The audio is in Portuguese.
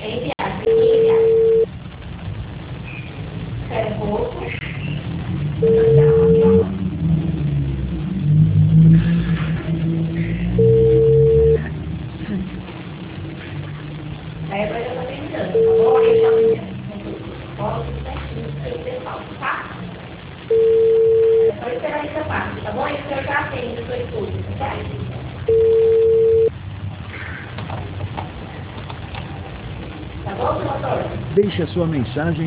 enviar, tem que enviar. Espera um pouco. Aí agora eu tô tentando, tá bom? Aí eu chamo de volta tudo certinho pra aí, pessoal, tá? É só esperar essa parte, tá bom? Isso eu já atendo o seu esposo, tá? Tá bom, doutor? Deixe a sua mensagem